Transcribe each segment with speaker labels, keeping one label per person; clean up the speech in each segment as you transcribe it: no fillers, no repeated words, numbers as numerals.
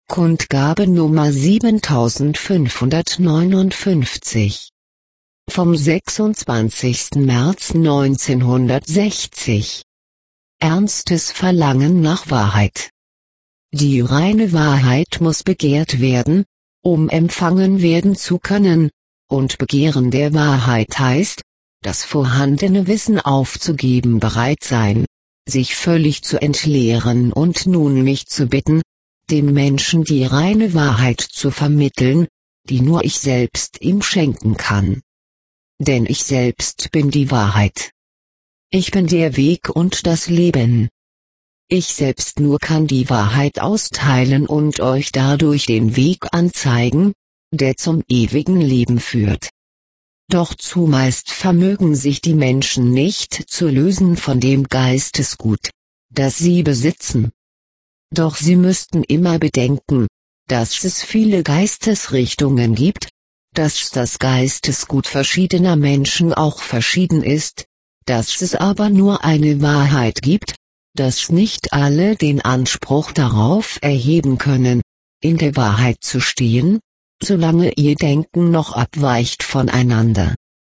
Speaker 1: Kundgabe Nummer 7559 vom 26. März 1960. Ernstes Verlangen nach Wahrheit. Die reine Wahrheit muss begehrt werden, um empfangen werden zu können, und Begehren der Wahrheit heißt, das vorhandene Wissen aufzugeben, bereit sein, sich völlig zu entleeren und nun mich zu bitten, dem Menschen die reine Wahrheit zu vermitteln, die nur ich selbst ihm schenken kann. Denn ich selbst bin die Wahrheit. Ich bin der Weg und das Leben. Ich selbst nur kann die Wahrheit austeilen und euch dadurch den Weg anzeigen, der zum ewigen Leben führt. Doch zumeist vermögen sich die Menschen nicht zu lösen von dem Geistesgut, das sie besitzen. Doch sie müssten immer bedenken, dass es viele Geistesrichtungen gibt, dass das Geistesgut verschiedener Menschen auch verschieden ist, dass es aber nur eine Wahrheit gibt, dass nicht alle den Anspruch darauf erheben können, in der Wahrheit zu stehen, solange ihr Denken noch abweicht voneinander.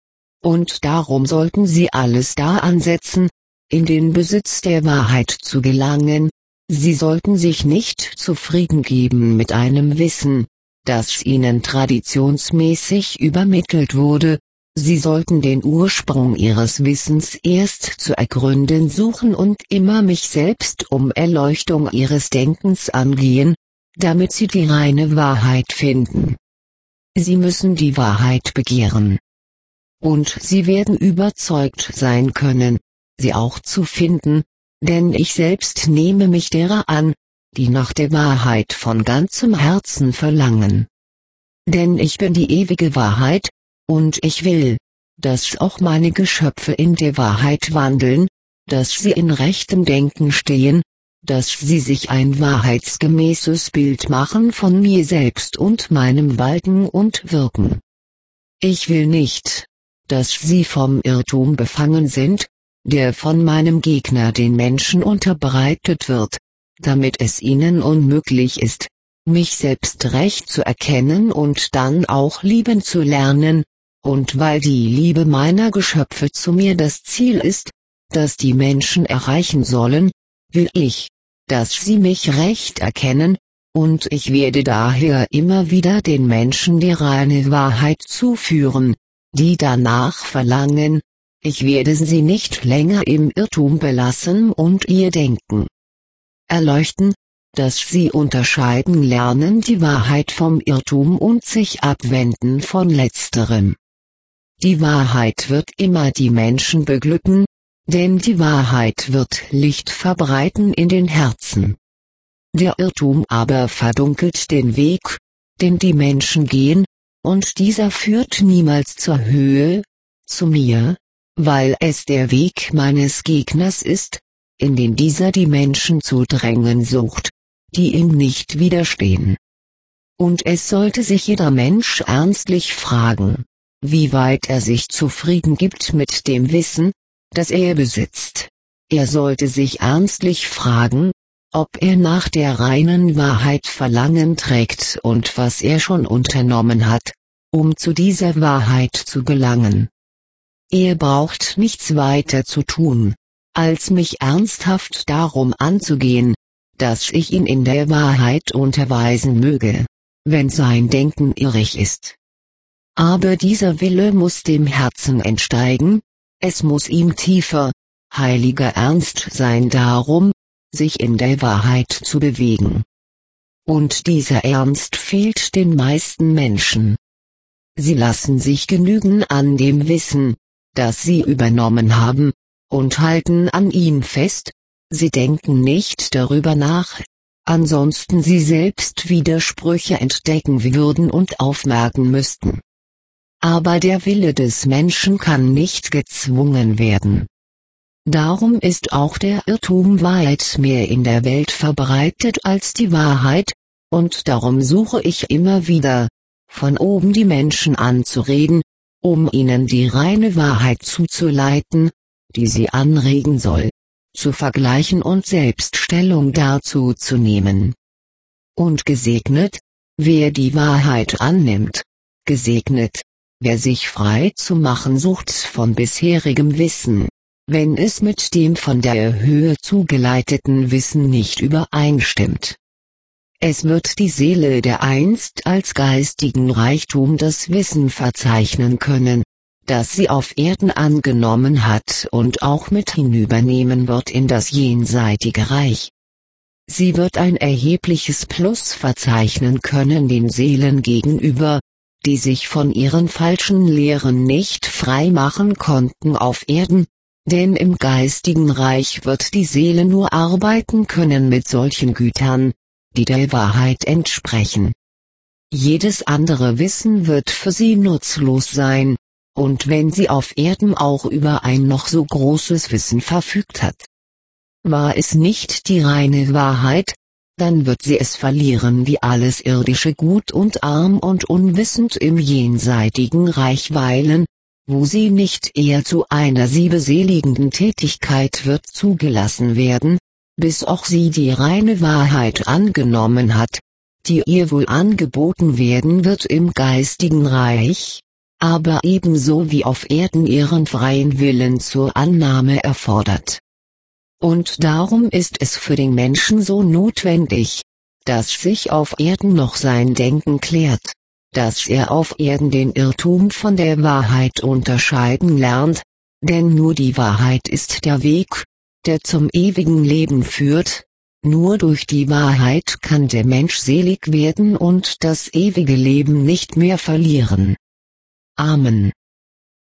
Speaker 1: Und darum sollten sie alles da ansetzen, in den Besitz der Wahrheit zu gelangen. Sie sollten sich nicht zufrieden geben mit einem Wissen, das ihnen traditionsmäßig übermittelt wurde. Sie sollten den Ursprung ihres Wissens erst zu ergründen suchen und immer mich selbst um Erleuchtung ihres Denkens angehen, damit sie die reine Wahrheit finden. Sie müssen die Wahrheit begehren. Und sie werden überzeugt sein können, sie auch zu finden, denn ich selbst nehme mich derer an, die nach der Wahrheit von ganzem Herzen verlangen. Denn ich bin die ewige Wahrheit, und ich will, dass auch meine Geschöpfe in der Wahrheit wandeln, dass sie in rechtem Denken stehen, dass sie sich ein wahrheitsgemäßes Bild machen von mir selbst und meinem Walten und Wirken. Ich will nicht, dass sie vom Irrtum befangen sind, der von meinem Gegner den Menschen unterbreitet wird, damit es ihnen unmöglich ist, mich selbst recht zu erkennen und dann auch lieben zu lernen, und weil die Liebe meiner Geschöpfe zu mir das Ziel ist, das die Menschen erreichen sollen, will ich, dass sie mich recht erkennen, und ich werde daher immer wieder den Menschen die reine Wahrheit zuführen, die danach verlangen. Ich werde sie nicht länger im Irrtum belassen und ihr Denken erleuchten, dass sie unterscheiden lernen die Wahrheit vom Irrtum und sich abwenden von letzterem. Die Wahrheit wird immer die Menschen beglücken, denn die Wahrheit wird Licht verbreiten in den Herzen. Der Irrtum aber verdunkelt den Weg, den die Menschen gehen, und dieser führt niemals zur Höhe, zu mir, weil es der Weg meines Gegners ist, in den dieser die Menschen zu drängen sucht, die ihm nicht widerstehen. Und es sollte sich jeder Mensch ernstlich fragen, wie weit er sich zufrieden gibt mit dem Wissen, das er besitzt. Er sollte sich ernstlich fragen, ob er nach der reinen Wahrheit Verlangen trägt und was er schon unternommen hat, um zu dieser Wahrheit zu gelangen. Er braucht nichts weiter zu tun, als mich ernsthaft darum anzugehen, dass ich ihn in der Wahrheit unterweisen möge, wenn sein Denken irrig ist. Aber dieser Wille muss dem Herzen entsteigen, es muss ihm tiefer, heiliger Ernst sein darum, sich in der Wahrheit zu bewegen. Und dieser Ernst fehlt den meisten Menschen. Sie lassen sich genügen an dem Wissen, das sie übernommen haben, und halten an ihm fest, sie denken nicht darüber nach, ansonsten sie selbst Widersprüche entdecken würden und aufmerken müssten. Aber der Wille des Menschen kann nicht gezwungen werden. Darum ist auch der Irrtum weit mehr in der Welt verbreitet als die Wahrheit, und darum suche ich immer wieder, von oben die Menschen anzureden, um ihnen die reine Wahrheit zuzuleiten, die sie anregen soll, zu vergleichen und selbst Stellung dazu zu nehmen. Und gesegnet, wer die Wahrheit annimmt. Gesegnet, wer sich frei zu machen sucht von bisherigem Wissen, wenn es mit dem von der Höhe zugeleiteten Wissen nicht übereinstimmt. Es wird die Seele, der einst als geistigen Reichtum das Wissen verzeichnen können, das sie auf Erden angenommen hat und auch mit hinübernehmen wird in das jenseitige Reich. Sie wird ein erhebliches Plus verzeichnen können den Seelen gegenüber, die sich von ihren falschen Lehren nicht frei machen konnten auf Erden, denn im geistigen Reich wird die Seele nur arbeiten können mit solchen Gütern, die der Wahrheit entsprechen. Jedes andere Wissen wird für sie nutzlos sein, und wenn sie auf Erden auch über ein noch so großes Wissen verfügt hat. War es nicht die reine Wahrheit, dann wird sie es verlieren wie alles irdische Gut und arm und unwissend im jenseitigen Reich weilen, wo sie nicht eher zu einer sie beseligenden Tätigkeit wird zugelassen werden, bis auch sie die reine Wahrheit angenommen hat, die ihr wohl angeboten werden wird im geistigen Reich, aber ebenso wie auf Erden ihren freien Willen zur Annahme erfordert. Und darum ist es für den Menschen so notwendig, dass sich auf Erden noch sein Denken klärt, dass er auf Erden den Irrtum von der Wahrheit unterscheiden lernt, denn nur die Wahrheit ist der Weg, der zum ewigen Leben führt, nur durch die Wahrheit kann der Mensch selig werden und das ewige Leben nicht mehr verlieren. Amen.